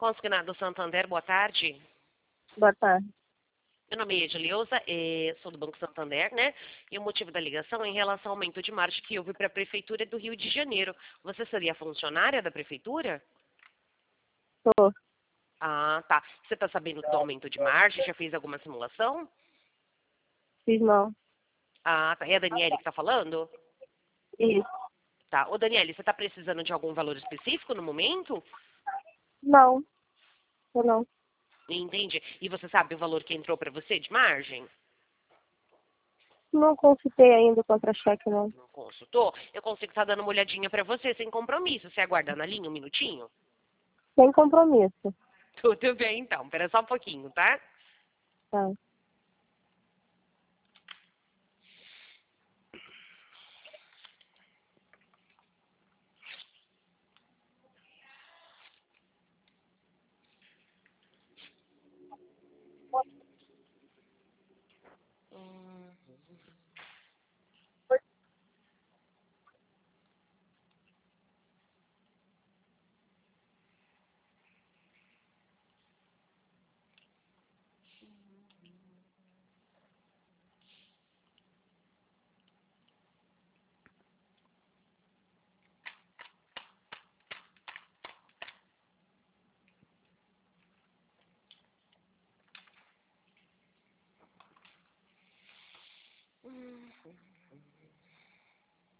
Consignado Santander, boa tarde. Boa tarde. Meu nome é Edileuza, sou do Banco Santander, né? E o motivo da ligação é em relação ao aumento de margem que houve para a Prefeitura do Rio de Janeiro. Você seria funcionária da Prefeitura? Tô. Ah, tá. Você está sabendo do aumento de margem? Já fez alguma simulação? Fiz não. Ah, tá. É a Daniele que está falando? Isso. Tá. Ô, Daniele, você está precisando de algum valor específico no momento? Não. Eu não. Entendi. E você sabe o valor que entrou para você de margem? Não consultei ainda o contra-cheque, não. Não consultou? Eu consigo estar dando uma olhadinha para você sem compromisso. Você aguarda na linha um minutinho? Sem compromisso. Tudo bem, então. Espera só um pouquinho, tá? Tá.